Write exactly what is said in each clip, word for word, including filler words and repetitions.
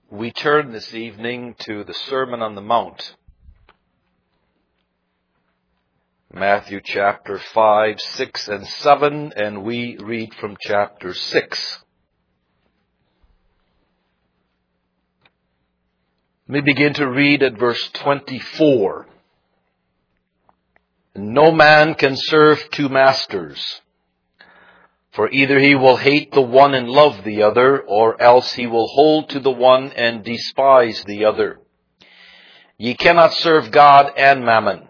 We turn this evening to the Sermon on the Mount. Matthew chapter five, six, and seven, and we read from chapter six. We begin to read at verse twenty-four. No man can serve two masters, for either he will hate the one and love the other, or else he will hold to the one and despise the other. Ye cannot serve God and mammon.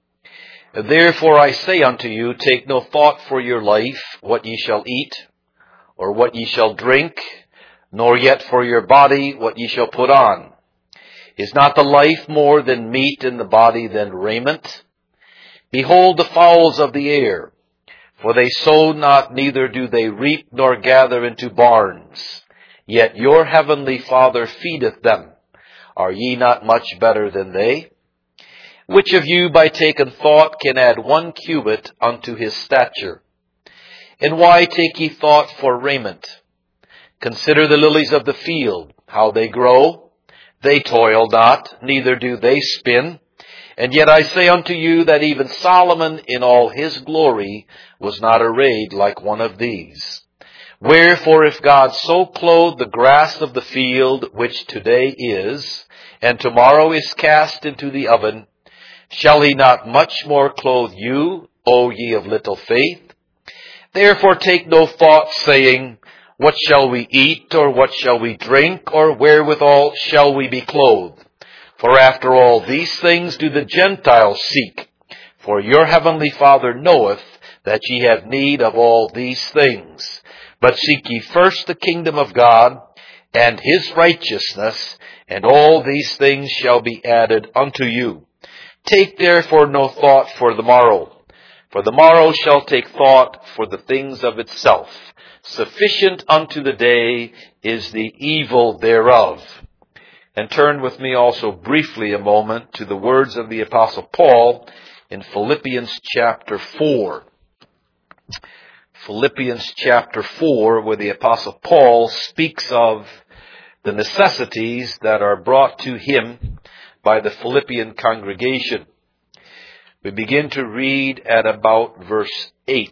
Therefore I say unto you, take no thought for your life, what ye shall eat, or what ye shall drink, nor yet for your body, what ye shall put on. Is not the life more than meat, and the body than raiment? Behold the fowls of the air, for they sow not, neither do they reap, nor gather into barns. Yet your heavenly Father feedeth them. Are ye not much better than they? Which of you by taking thought can add one cubit unto his stature? And why take ye thought for raiment? Consider the lilies of the field, how they grow. They toil not, neither do they spin. And yet I say unto you that even Solomon in all his glory was not arrayed like one of these. Wherefore if God so clothe the grass of the field, which today is, and tomorrow is cast into the oven, shall he not much more clothe you, O ye of little faith? Therefore take no thought, saying, what shall we eat, or what shall we drink, or wherewithal shall we be clothed? For after all these things do the Gentiles seek. For your heavenly Father knoweth that ye have need of all these things. But seek ye first the kingdom of God and his righteousness, and all these things shall be added unto you. Take therefore no thought for the morrow, for the morrow shall take thought for the things of itself. Sufficient unto the day is the evil thereof. And turn with me also briefly a moment to the words of the Apostle Paul in Philippians chapter four. Philippians chapter four, where the Apostle Paul speaks of the necessities that are brought to him by the Philippian congregation. We begin to read at about verse eight.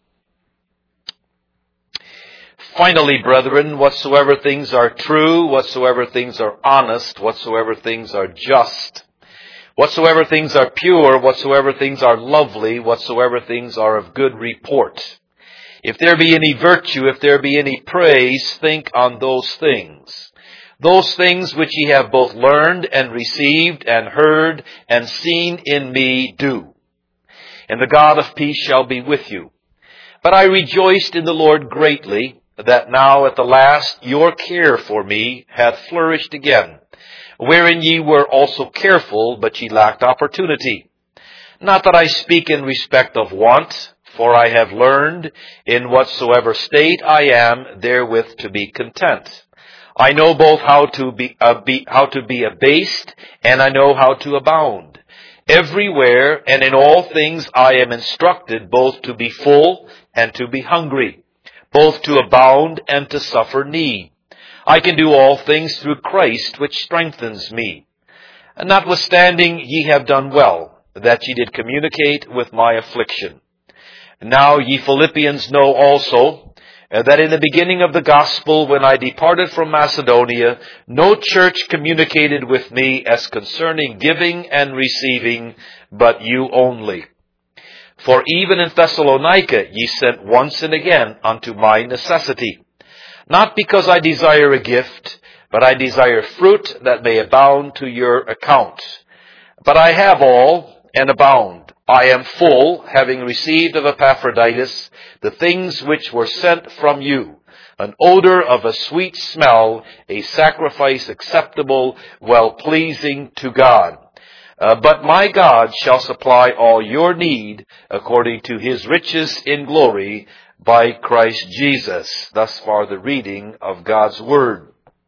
Finally, brethren, whatsoever things are true, whatsoever things are honest, whatsoever things are just, whatsoever things are pure, whatsoever things are lovely, whatsoever things are of good report. If there be any virtue, if there be any praise, think on those things. Those things which ye have both learned and received and heard and seen in me, do. And the God of peace shall be with you. But I rejoiced in the Lord greatly, that now at the last your care for me hath flourished again, wherein ye were also careful, but ye lacked opportunity. Not that I speak in respect of want, for I have learned in whatsoever state I am therewith to be content. I know both how to be, uh, be how to be abased, and I know how to abound. Everywhere and in all things I am instructed both to be full and to be hungry, both to abound and to suffer need. I can do all things through Christ, which strengthens me. And notwithstanding, ye have done well, that ye did communicate with my affliction. Now ye Philippians know also, that in the beginning of the gospel, when I departed from Macedonia, no church communicated with me as concerning giving and receiving, but you only. For even in Thessalonica ye sent once and again unto my necessity. Not because I desire a gift, but I desire fruit that may abound to your account. But I have all and abound. I am full, having received of Epaphroditus the things which were sent from you, an odor of a sweet smell, a sacrifice acceptable, well-pleasing to God. Uh, but my God shall supply all your need according to his riches in glory by Christ Jesus. Thus far the reading of God's Word.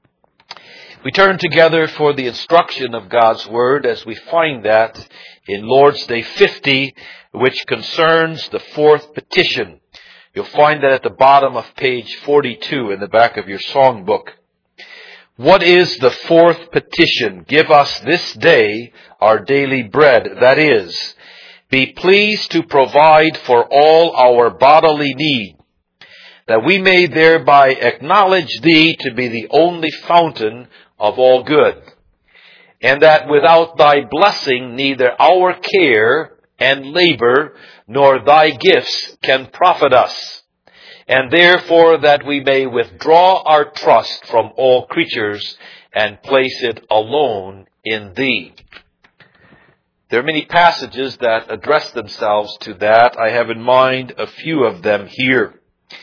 We turn together for the instruction of God's Word as we find that in Lord's Day fifty, which concerns the fourth petition. You'll find that at the bottom of page forty-two in the back of your songbook. What is the fourth petition? Give us this day our daily bread. That is, be pleased to provide for all our bodily need, that we may thereby acknowledge Thee to be the only fountain of all good, and that without Thy blessing neither our care and labor nor Thy gifts can profit us, and therefore that we may withdraw our trust from all creatures and place it alone in Thee. There are many passages that address themselves to that. I have in mind a few of them here.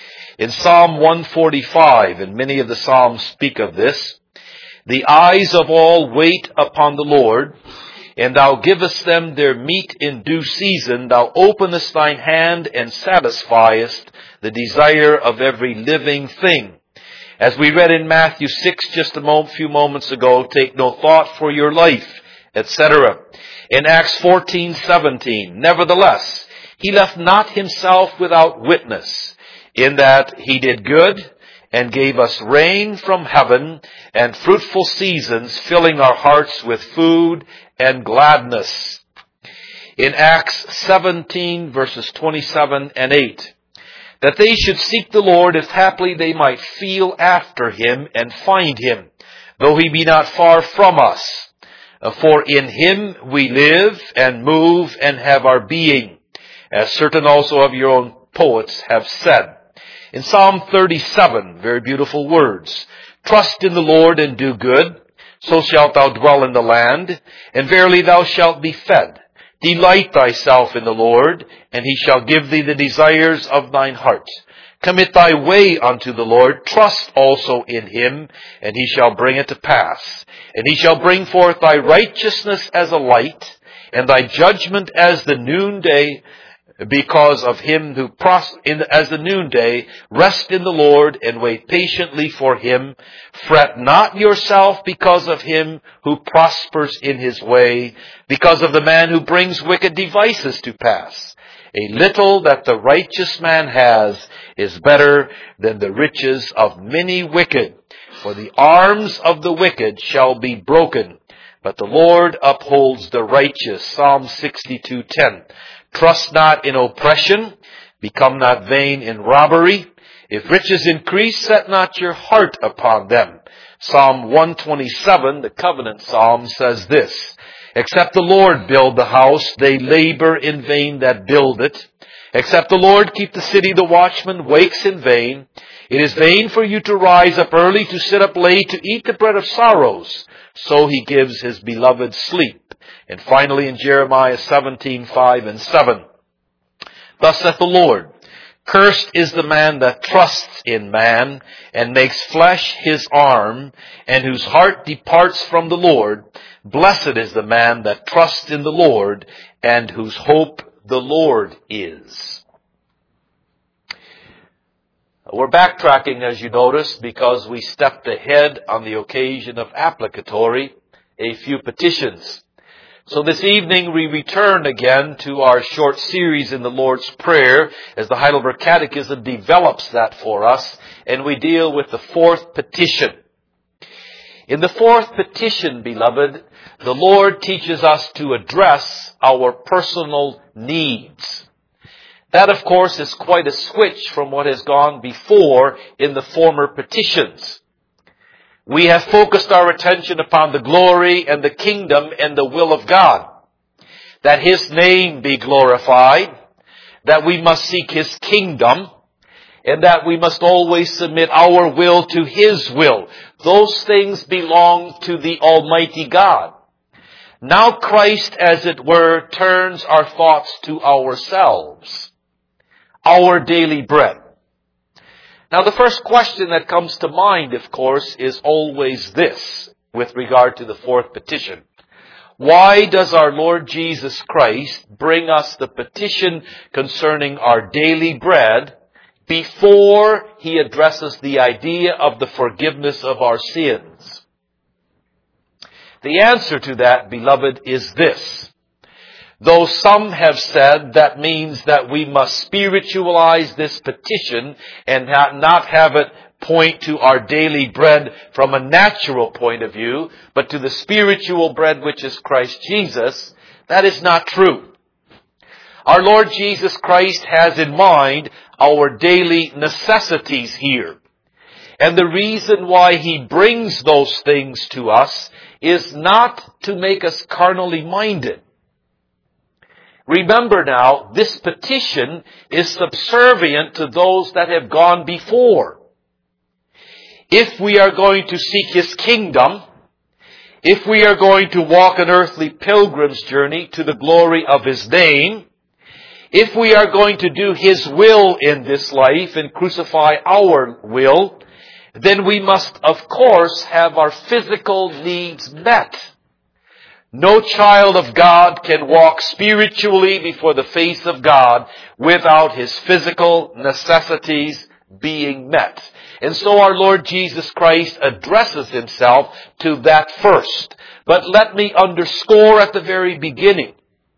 In Psalm one forty-five, and many of the Psalms speak of this, the eyes of all wait upon the Lord, and Thou givest them their meat in due season. Thou openest Thine hand and satisfiest the desire of every living thing. As we read in Matthew six just a moment, few moments ago, take no thought for your life, et cetera. In Acts fourteen seventeen, nevertheless, He left not Himself without witness, in that He did good and gave us rain from heaven and fruitful seasons, filling our hearts with food and gladness. In Acts seventeen, verses twenty-seven and eight, that they should seek the Lord if haply they might feel after Him and find Him, though He be not far from us. For in Him we live and move and have our being, as certain also of your own poets have said. In Psalm thirty-seven, very beautiful words, trust in the Lord and do good, so shalt thou dwell in the land, and verily thou shalt be fed. Delight thyself in the Lord, and He shall give thee the desires of thine heart. Commit thy way unto the Lord, trust also in Him, and He shall bring it to pass. And He shall bring forth thy righteousness as a light, and thy judgment as the noonday, because of Him who pros- in, as the noonday. Rest in the Lord, and wait patiently for Him. Fret not yourself because of him who prospers in his way, because of the man who brings wicked devices to pass. A little that the righteous man has is better than the riches of many wicked. For the arms of the wicked shall be broken, but the Lord upholds the righteous. Psalm sixty-two ten. Trust not in oppression, become not vain in robbery. If riches increase, set not your heart upon them. Psalm one twenty-seven, the covenant psalm, says this, except the Lord build the house, they labor in vain that build it. Except the Lord keep the city, the watchman wakes in vain. It is vain for you to rise up early, to sit up late, to eat the bread of sorrows. So He gives His beloved sleep. And finally in Jeremiah seventeen five and seven, thus saith the Lord, cursed is the man that trusts in man, and makes flesh his arm, and whose heart departs from the Lord. Blessed is the man that trusts in the Lord, and whose hope the Lord is. We're backtracking, as you notice, because we stepped ahead on the occasion of applicatory, a few petitions. So this evening we return again to our short series in the Lord's Prayer as the Heidelberg Catechism develops that for us, and we deal with the fourth petition. In the fourth petition, beloved, the Lord teaches us to address our personal needs. That, of course, is quite a switch from what has gone before in the former petitions. We have focused our attention upon the glory and the kingdom and the will of God. That His name be glorified, that we must seek His kingdom, and that we must always submit our will to His will. Those things belong to the Almighty God. Now Christ, as it were, turns our thoughts to ourselves, our daily bread. Now the first question that comes to mind, of course, is always this with regard to the fourth petition. Why does our Lord Jesus Christ bring us the petition concerning our daily bread before He addresses the idea of the forgiveness of our sins? The answer to that, beloved, is this. Though some have said that means that we must spiritualize this petition and not have it point to our daily bread from a natural point of view, but to the spiritual bread which is Christ Jesus, that is not true. Our Lord Jesus Christ has in mind our daily necessities here. And the reason why He brings those things to us is not to make us carnally minded. Remember now, this petition is subservient to those that have gone before. If we are going to seek His kingdom, if we are going to walk an earthly pilgrim's journey to the glory of His name, if we are going to do His will in this life and crucify our will, then we must, of course, have our physical needs met. No child of God can walk spiritually before the face of God without his physical necessities being met. And so our Lord Jesus Christ addresses Himself to that first. But let me underscore at the very beginning,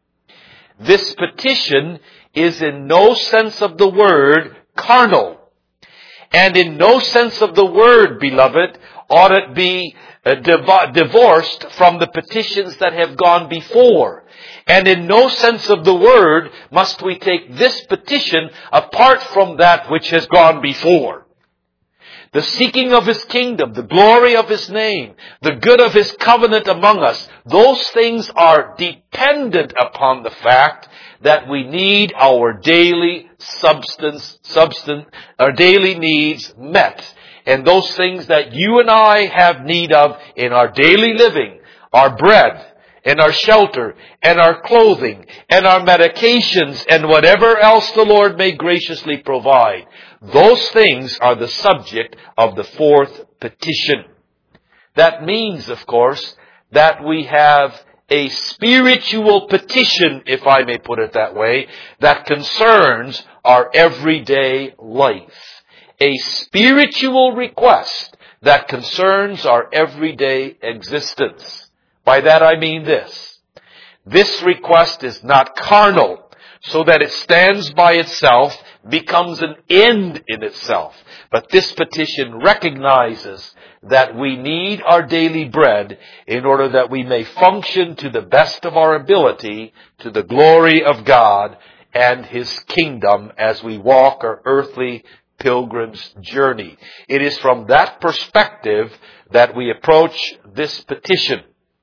this petition is in no sense of the word carnal. And in no sense of the word, beloved, ought it be uh, div- divorced from the petitions that have gone before. And in no sense of the word must we take this petition apart from that which has gone before. The seeking of His kingdom, the glory of His name, the good of His covenant among us, those things are dependent upon the fact that we need our daily substance, substance, our daily needs met. And those things that you and I have need of in our daily living, our bread, and our shelter, and our clothing, and our medications, and whatever else the Lord may graciously provide. Those things are the subject of the fourth petition. That means, of course, that we have a spiritual petition, if I may put it that way, that concerns our everyday life. A spiritual request that concerns our everyday existence. By that I mean this. This request is not carnal, so that it stands by itself, becomes an end in itself. But this petition recognizes that we need our daily bread in order that we may function to the best of our ability to the glory of God and His kingdom as we walk our earthly pilgrim's journey. It is from that perspective that we approach this petition.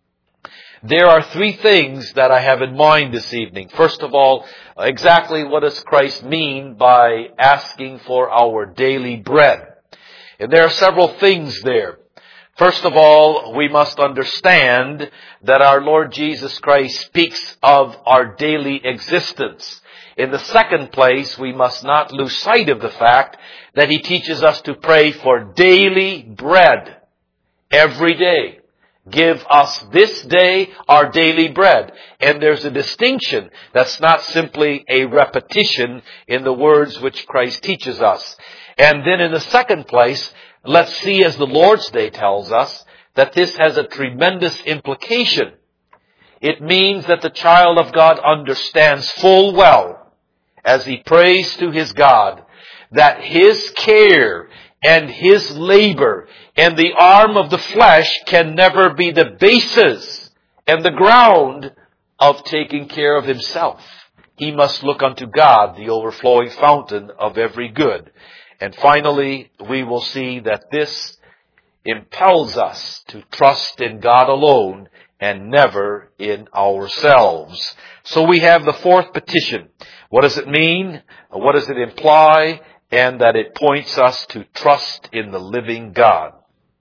There are three things that I have in mind this evening. First of all, exactly what does Christ mean by asking for our daily bread? And there are several things there. First of all, we must understand that our Lord Jesus Christ speaks of our daily existence. In the second place, we must not lose sight of the fact that He teaches us to pray for daily bread every day. Give us this day our daily bread. And there's a distinction that's not simply a repetition in the words which Christ teaches us. And then in the second place, let's see, as the Lord's Day tells us, that this has a tremendous implication. It means that the child of God understands full well, as he prays to his God, that His care and His labor and the arm of the flesh can never be the basis and the ground of taking care of himself. He must look unto God, the overflowing fountain of every good. And finally, we will see that this impels us to trust in God alone and never in ourselves. So we have the fourth petition. What does it mean? What does it imply? And that it points us to trust in the living God.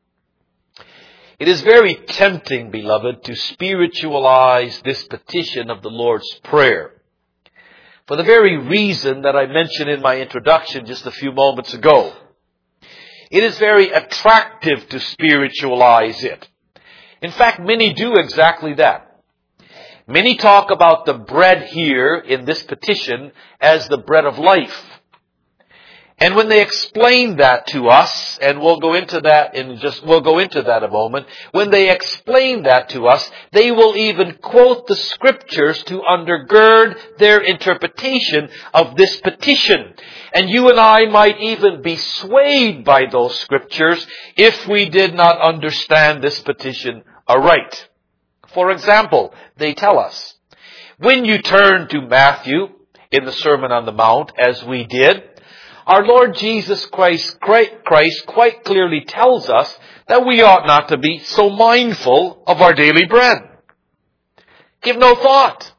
It is very tempting, beloved, to spiritualize this petition of the Lord's Prayer, for the very reason that I mentioned in my introduction just a few moments ago. It is very attractive to spiritualize it. In fact, many do exactly that. Many talk about the bread here in this petition as the bread of life. And when they explain that to us, and we'll go into that in just, we'll go into that a moment, when they explain that to us, they will even quote the scriptures to undergird their interpretation of this petition. And you and I might even be swayed by those scriptures if we did not understand this petition aright. For example, they tell us, when you turn to Matthew in the Sermon on the Mount, as we did, our Lord Jesus Christ, Christ quite clearly tells us that we ought not to be so mindful of our daily bread. Give no thought.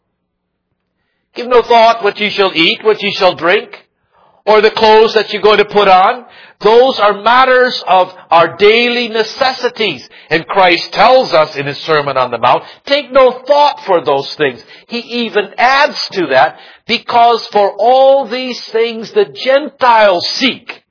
Give no thought what ye shall eat, what ye shall drink, or the clothes that you're going to put on. Those are matters of our daily necessities. And Christ tells us in His Sermon on the Mount, take no thought for those things. He even adds to that, because for all these things the Gentiles seek.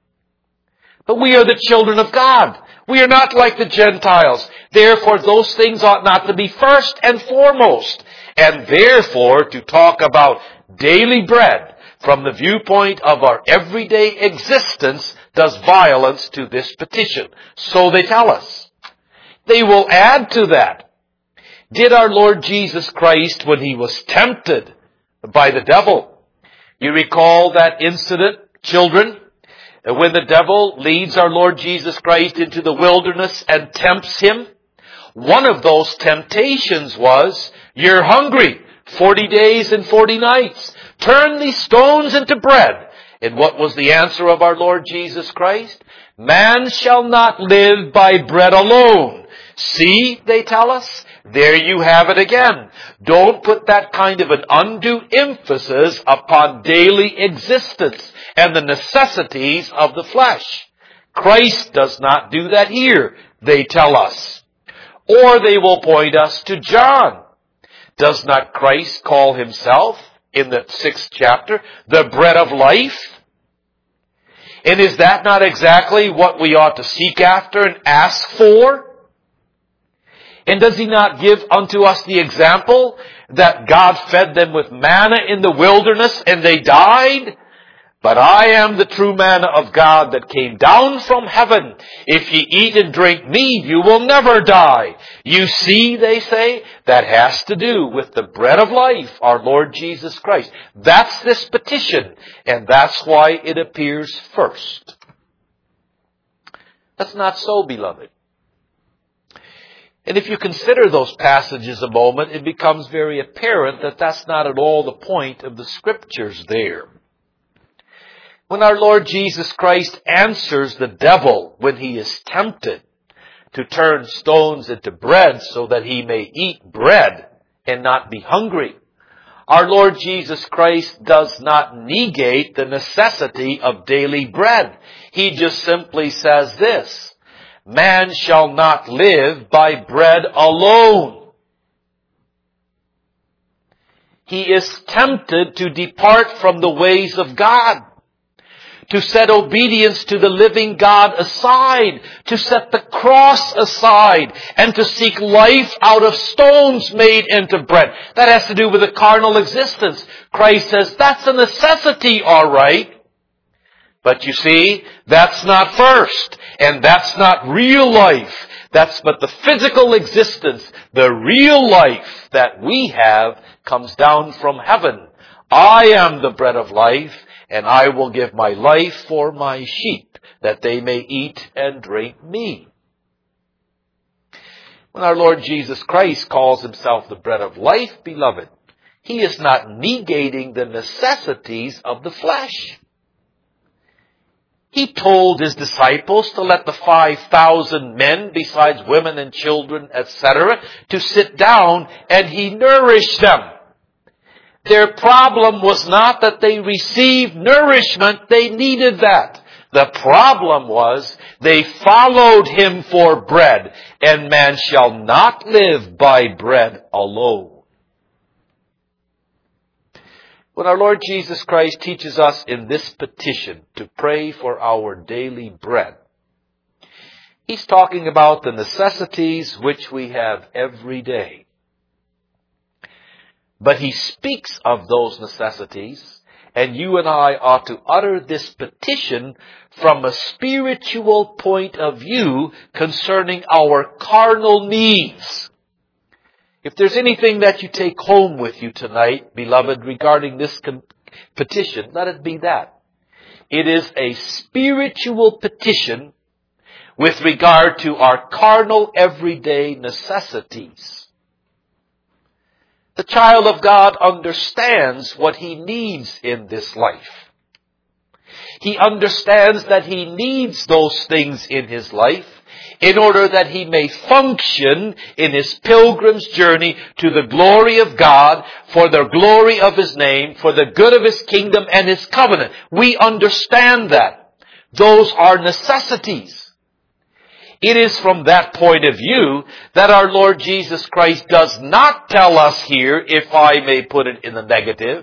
But we are the children of God. We are not like the Gentiles. Therefore, those things ought not to be first and foremost. And therefore, to talk about daily bread from the viewpoint of our everyday existence does violence to this petition. So they tell us. They will add to that. Did our Lord Jesus Christ, when He was tempted by the devil, you recall that incident, children, when the devil leads our Lord Jesus Christ into the wilderness and tempts Him? One of those temptations was, you're hungry, forty days and forty nights. Turn these stones into bread. And what was the answer of our Lord Jesus Christ? Man shall not live by bread alone. See, they tell us, there you have it again. Don't put that kind of an undue emphasis upon daily existence and the necessities of the flesh. Christ does not do that here, they tell us. Or they will point us to John. Does not Christ call Himself, in the sixth chapter, the bread of life? And is that not exactly what we ought to seek after and ask for? And does He not give unto us the example that God fed them with manna in the wilderness and they died? But I am the true manna of God that came down from heaven. If ye eat and drink me, you will never die. You see, they say, that has to do with the bread of life, our Lord Jesus Christ. That's this petition, and that's why it appears first. That's not so, beloved. And if you consider those passages a moment, it becomes very apparent that that's not at all the point of the Scriptures there. When our Lord Jesus Christ answers the devil when he is tempted to turn stones into bread so that he may eat bread and not be hungry, our Lord Jesus Christ does not negate the necessity of daily bread. He just simply says this, man shall not live by bread alone. He is tempted to depart from the ways of God, to set obedience to the living God aside, to set the cross aside, and to seek life out of stones made into bread. That has to do with a carnal existence. Christ says that's a necessity, all right. But you see, that's not first, and that's not real life. That's but the physical existence, the real life that we have comes down from heaven. I am the bread of life, and I will give my life for my sheep, that they may eat and drink me. When our Lord Jesus Christ calls Himself the bread of life, beloved, He is not negating the necessities of the flesh. He told His disciples to let the five thousand men, besides women and children, et cetera, to sit down, and He nourished them. Their problem was not that they received nourishment, they needed that. The problem was they followed Him for bread, and man shall not live by bread alone. When our Lord Jesus Christ teaches us in this petition to pray for our daily bread, He's talking about the necessities which we have every day. But He speaks of those necessities And you and I ought to utter this petition from a spiritual point of view concerning our carnal needs. If there's anything that you take home with you tonight, beloved, regarding this petition, let it be that. It is a spiritual petition with regard to our carnal everyday necessities. The child of God understands what he needs in this life. He understands that he needs those things in his life in order that he may function in his pilgrim's journey to the glory of God, for the glory of his name, for the good of his kingdom and his covenant. We understand that. Those are necessities. It is from that point of view that our Lord Jesus Christ does not tell us here, if I may put it in the negative,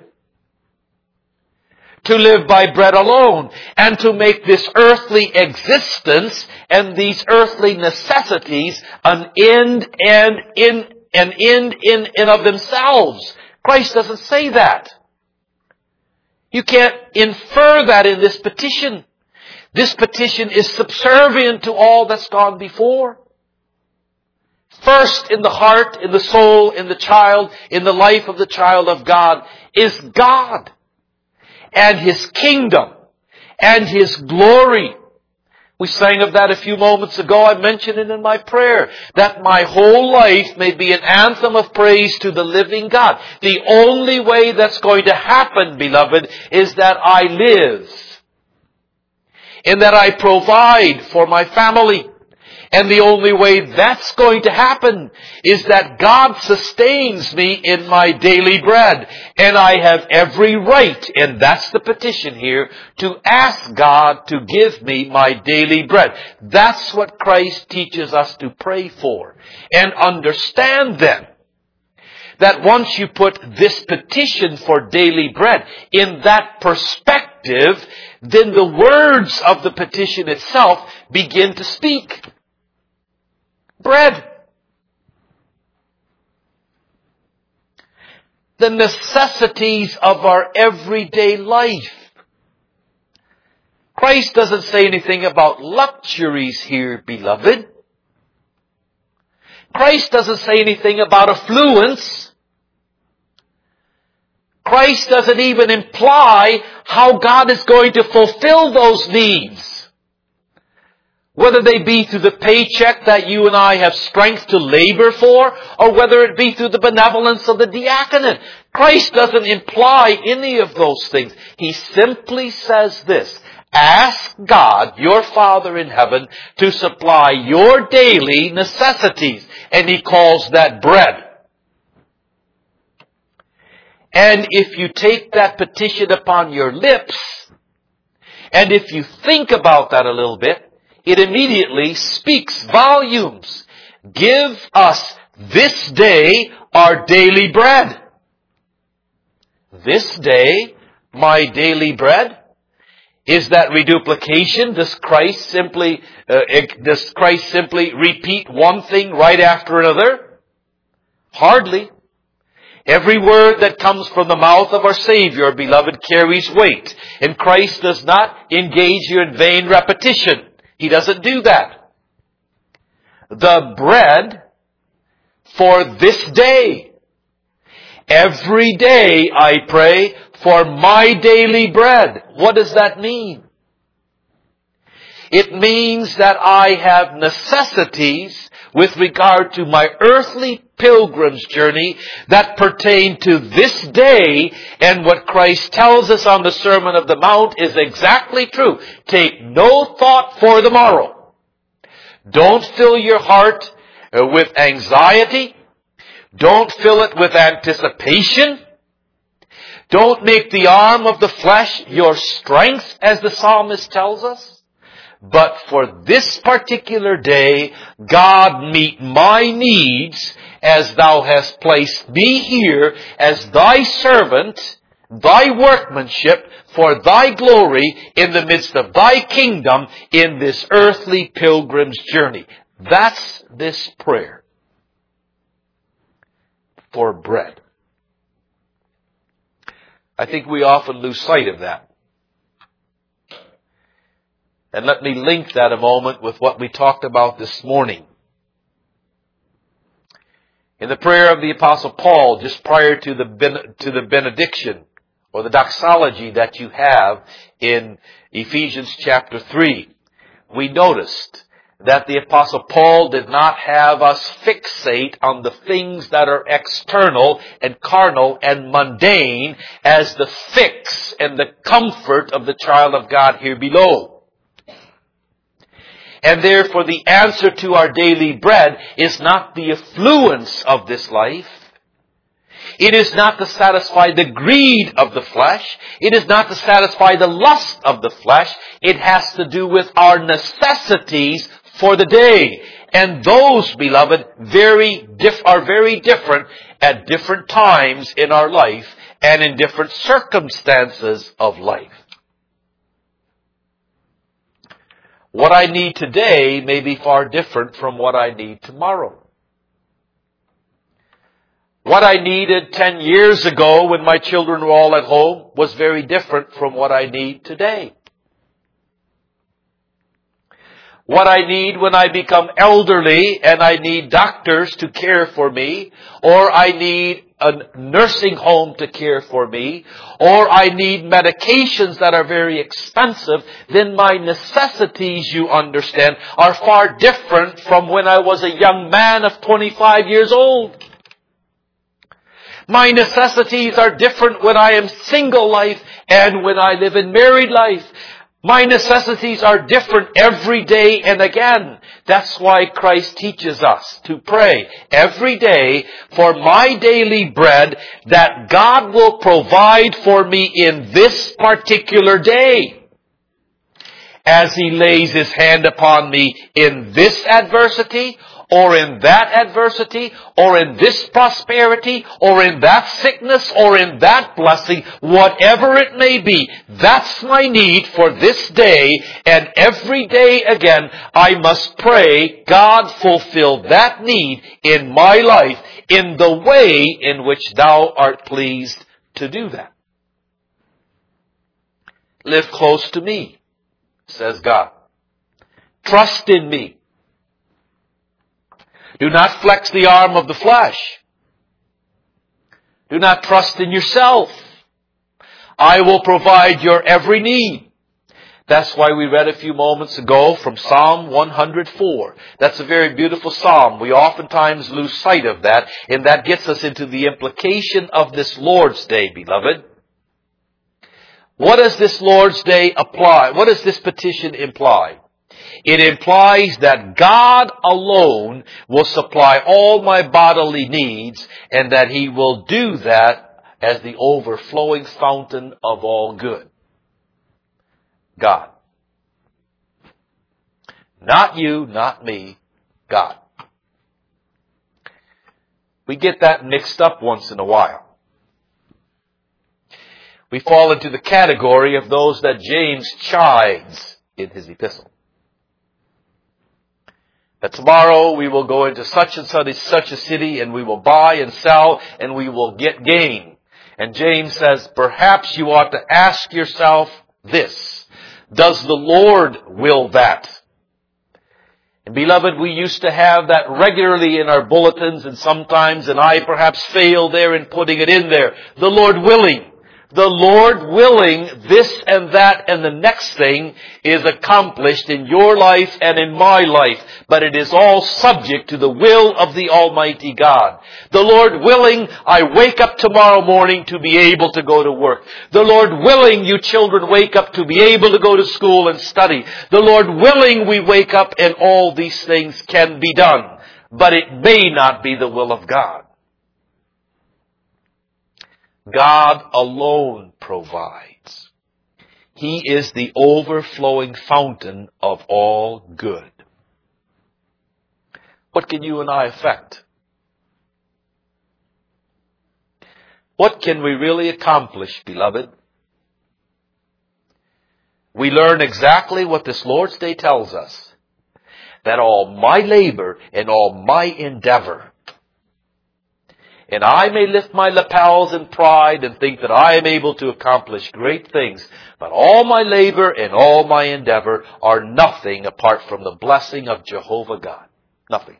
to live by bread alone and to make this earthly existence and these earthly necessities an end and in an end in and of themselves. Christ doesn't say that. You can't infer that in this petition. This petition is subservient to all that's gone before. First in the heart, in the soul, in the child, in the life of the child of God is God and His kingdom and His glory. We sang of that a few moments ago. I mentioned it in my prayer, that my whole life may be an anthem of praise to the living God. The only way that's going to happen, beloved, is that I live, and that I provide for my family. And the only way that's going to happen is that God sustains me in my daily bread. And I have every right, and that's the petition here, to ask God to give me my daily bread. That's what Christ teaches us to pray for. And understand then that once you put this petition for daily bread in that perspective, then the words of the petition itself begin to speak. Bread. The necessities of our everyday life. Christ doesn't say anything about luxuries here, beloved. Christ doesn't say anything about affluence. Christ doesn't even imply how God is going to fulfill those needs. Whether they be through the paycheck that you and I have strength to labor for, or whether it be through the benevolence of the diaconate. Christ doesn't imply any of those things. He simply says this: ask God, your Father in heaven, to supply your daily necessities. And He calls that bread. And if you take that petition upon your lips, and if you think about that a little bit, it immediately speaks volumes. Give us this day our daily bread. This day, my daily bread. Is that reduplication? Does Christ simply, uh, does Christ simply repeat one thing right after another? Hardly. Every word that comes from the mouth of our Savior, beloved, carries weight. And Christ does not engage you in vain repetition. He doesn't do that. The bread for this day. Every day I pray for my daily bread. What does that mean? It means that I have necessities with regard to my earthly pilgrim's journey that pertain to this day, and what Christ tells us on the Sermon of the Mount is exactly true. Take no thought for the morrow. Don't fill your heart with anxiety. Don't fill it with anticipation. Don't make the arm of the flesh your strength, as the psalmist tells us. But for this particular day, God, meet my needs as thou hast placed me here as thy servant, thy workmanship, for thy glory in the midst of thy kingdom in this earthly pilgrim's journey. That's this prayer for bread. I think we often lose sight of that. And let me link that a moment with what we talked about this morning. In the prayer of the Apostle Paul, just prior to the ben- to the benediction, or the doxology that you have in Ephesians chapter three, we noticed that the Apostle Paul did not have us fixate on the things that are external and carnal and mundane as the fix and the comfort of the child of God here below. And therefore the answer to our daily bread is not the affluence of this life. It is not to satisfy the greed of the flesh. It is not to satisfy the lust of the flesh. It has to do with our necessities for the day. And those, beloved, very diff- are very different at different times in our life and in different circumstances of life. What I need today may be far different from what I need tomorrow. What I needed ten years ago when my children were all at home was very different from what I need today. What I need when I become elderly and I need doctors to care for me, or I need a nursing home to care for me, or I need medications that are very expensive, then my necessities, you understand, are far different from when I was a young man of twenty-five years old. My necessities are different when I am single life and when I live in married life. My necessities are different every day and again. That's why Christ teaches us to pray every day for my daily bread that God will provide for me in this particular day. As He lays His hand upon me in this adversity, or in that adversity, or in this prosperity, or in that sickness, or in that blessing, whatever it may be, that's my need for this day, and every day again, I must pray, God, fulfill that need in my life in the way in which Thou art pleased to do that. Live close to me, says God. Trust in me. Do not flex the arm of the flesh. Do not trust in yourself. I will provide your every need. That's why we read a few moments ago from Psalm one hundred four. That's a very beautiful psalm. We oftentimes lose sight of that, and that gets us into the implication of this Lord's Day, beloved. What does this Lord's Day apply? What does this petition imply? It implies that God alone will supply all my bodily needs, and that He will do that as the overflowing fountain of all good. God. Not you, not me, God. We get that mixed up once in a while. We fall into the category of those that James chides in his epistle. That tomorrow we will go into such and such, such a city and we will buy and sell and we will get gain. And James says, perhaps you ought to ask yourself this: does the Lord will that? And beloved, we used to have that regularly in our bulletins, and sometimes, and I perhaps fail there in putting it in there. The Lord willing. The Lord willing, this and that and the next thing is accomplished in your life and in my life. But it is all subject to the will of the Almighty God. The Lord willing, I wake up tomorrow morning to be able to go to work. The Lord willing, you children wake up to be able to go to school and study. The Lord willing, we wake up and all these things can be done. But it may not be the will of God. God alone provides. He is the overflowing fountain of all good. What can you and I affect? What can we really accomplish, beloved? We learn exactly what this Lord's Day tells us. That all my labor and all my endeavor And I may lift my lapels in pride and think that I am able to accomplish great things. But all my labor and all my endeavor are nothing apart from the blessing of Jehovah God. Nothing.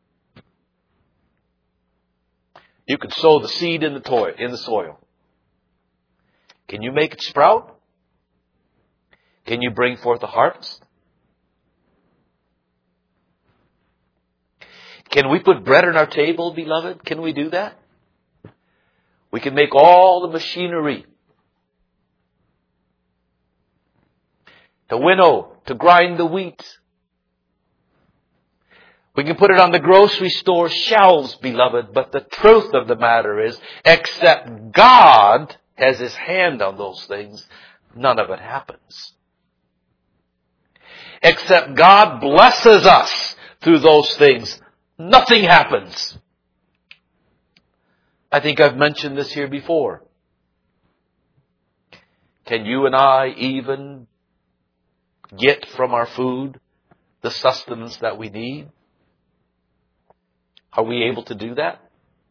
You can sow the seed in the toil, in the soil. Can you make it sprout? Can you bring forth a harvest? Can we put bread on our table, beloved? Can we do that? We can make all the machinery to winnow, to grind the wheat. We can put it on the grocery store shelves, beloved. But the truth of the matter is, except God has His hand on those things, none of it happens. Except God blesses us through those things, nothing happens. I think I've mentioned this here before. Can you and I even get from our food the sustenance that we need? Are we able to do that?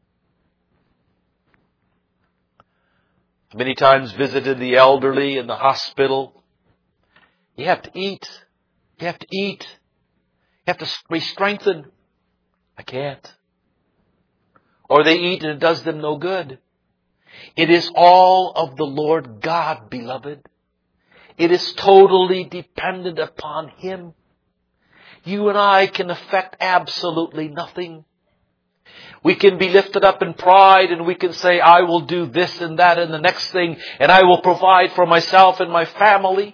Many times visited the elderly in the hospital. You have to eat. You have to eat. You have to be strengthened. I can't. Or they eat and it does them no good. It is all of the Lord God, beloved. It is totally dependent upon Him. You and I can affect absolutely nothing. We can be lifted up in pride and we can say, I will do this and that and the next thing, and I will provide for myself and my family.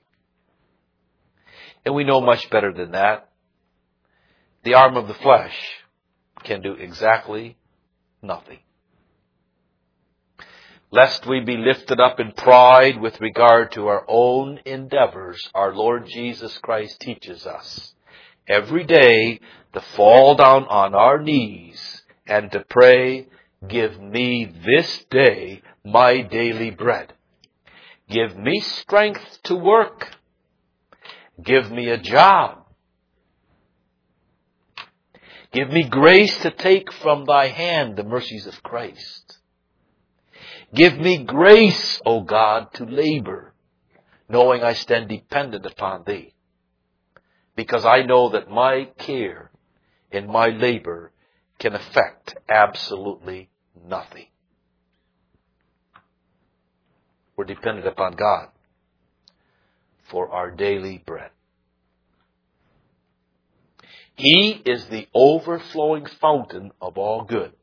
And we know much better than that. The arm of the flesh can do exactly nothing. Lest we be lifted up in pride with regard to our own endeavors, our Lord Jesus Christ teaches us every day to fall down on our knees and to pray, give me this day my daily bread. Give me strength to work. Give me a job. Give me grace to take from thy hand the mercies of Christ. Give me grace, O God, to labor, knowing I stand dependent upon thee. Because I know that my care and my labor can affect absolutely nothing. We're dependent upon God for our daily bread. He is the overflowing fountain of all good.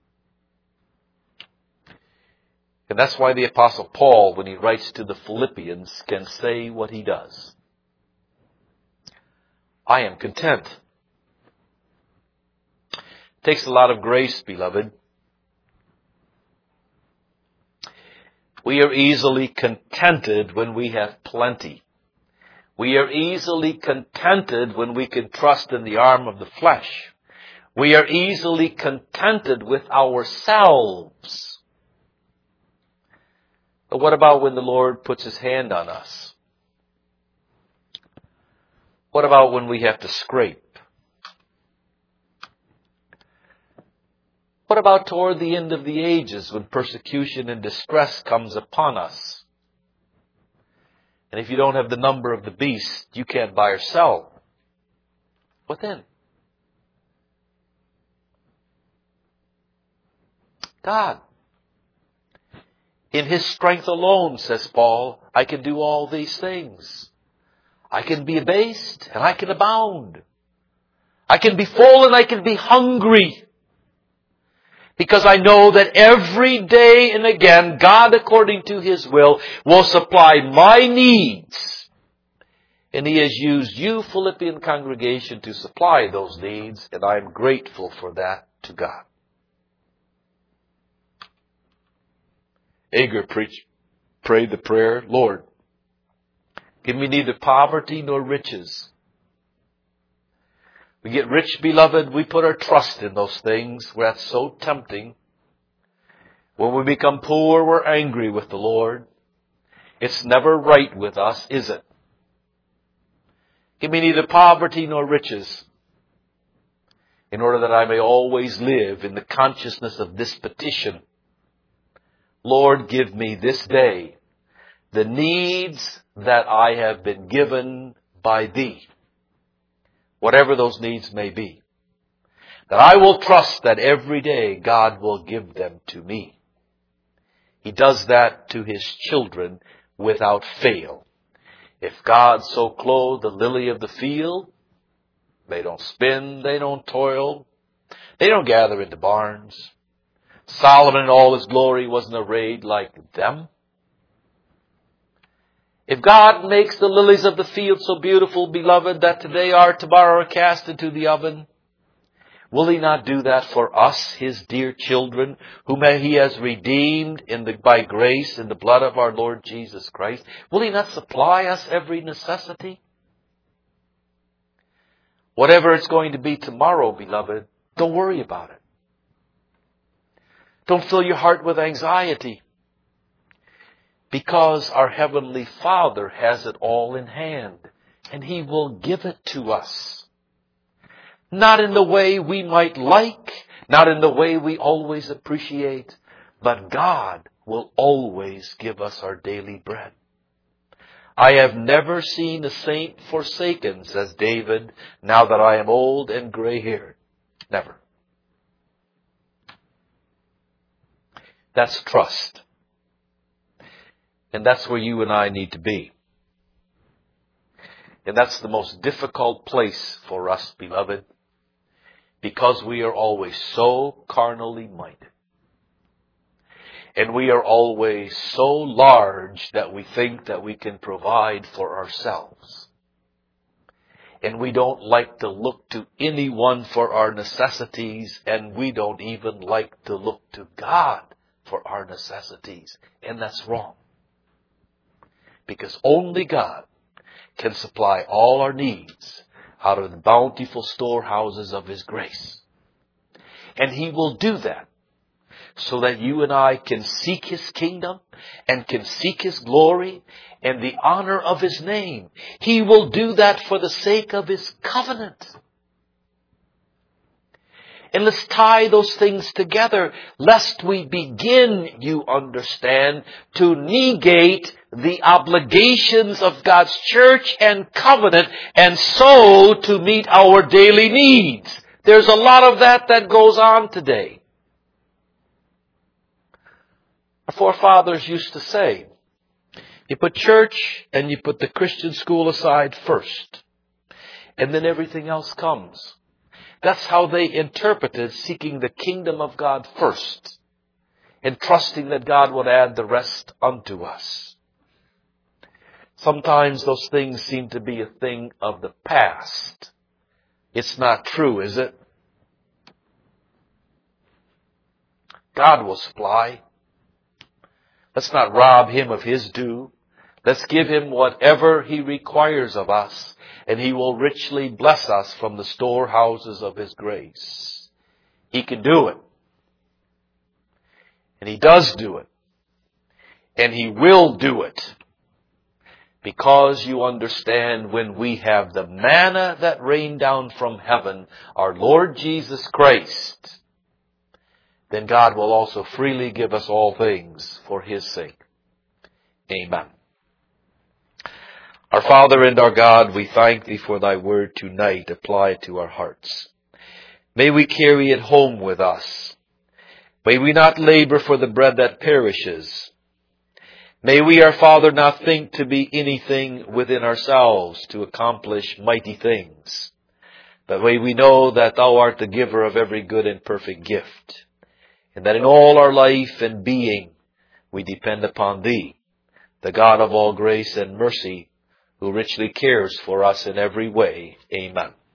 And that's why the Apostle Paul, when he writes to the Philippians, can say what he does. I am content. It takes a lot of grace, beloved. We are easily contented when we have plenty. We are easily contented when we can trust in the arm of the flesh. We are easily contented with ourselves. But what about when the Lord puts His hand on us? What about when we have to scrape? What about toward the end of the ages when persecution and distress comes upon us? And if you don't have the number of the beast, you can't buy or sell. What then? God. In His strength alone, says Paul, I can do all these things. I can be abased and I can abound. I can be full and I can be hungry. Because I know that every day and again, God, according to His will, will supply my needs. And He has used you, Philippian congregation, to supply those needs. And I am grateful for that to God. Agur preached, prayed the prayer, Lord, give me neither poverty nor riches. We get rich, beloved, we put our trust in those things where that's so tempting. When we become poor, we're angry with the Lord. It's never right with us, is it? Give me neither poverty nor riches. in order that I may always live in the consciousness of this petition. Lord, give me this day the needs that I have been given by Thee, whatever those needs may be, that I will trust that every day God will give them to me. He does that to His children without fail. If God so clothe the lily of the field, they don't spin, they don't toil, they don't gather into barns. Solomon in all his glory wasn't arrayed like them. If God makes the lilies of the field so beautiful, beloved, that today are, tomorrow are cast into the oven, will He not do that for us, His dear children, whom He has redeemed in the, by grace in the blood of our Lord Jesus Christ? Will He not supply us every necessity? Whatever it's going to be tomorrow, beloved, don't worry about it. Don't fill your heart with anxiety, because our Heavenly Father has it all in hand, and He will give it to us. Not in the way we might like, not in the way we always appreciate, but God will always give us our daily bread. I have never seen a saint forsaken, says David, now that I am old and gray-haired. Never. That's trust. And that's where you and I need to be. And that's the most difficult place for us, beloved, because we are always so carnally minded. And we are always so large that we think that we can provide for ourselves. And we don't like to look to anyone for our necessities, and we don't even like to look to God for our necessities. And that's wrong. Because only God can supply all our needs out of the bountiful storehouses of His grace. And He will do that so that you and I can seek His kingdom and can seek His glory and the honor of His name. He will do that for the sake of His covenant. And let's tie those things together, lest we begin, you understand, to negate the obligations of God's church and covenant, and so to meet our daily needs. There's a lot of that that goes on today. Our forefathers used to say, you put church and you put the Christian school aside first, and then everything else comes. That's how they interpreted seeking the kingdom of God first and trusting that God would add the rest unto us. Sometimes those things seem to be a thing of the past. It's not true, is it? God will supply. Let's not rob Him of His due. Let's give Him whatever He requires of us, and He will richly bless us from the storehouses of His grace. He can do it. And He does do it. And He will do it. Because you understand, when we have the manna that rained down from heaven, our Lord Jesus Christ, then God will also freely give us all things for His sake. Amen. Our Father and our God, we thank Thee for Thy word tonight applied to our hearts. May we carry it home with us. May we not labor for the bread that perishes. May we, our Father, not think to be anything within ourselves to accomplish mighty things. But may we know that Thou art the giver of every good and perfect gift, and that in all our life and being we depend upon Thee, the God of all grace and mercy, who richly cares for us in every way. Amen.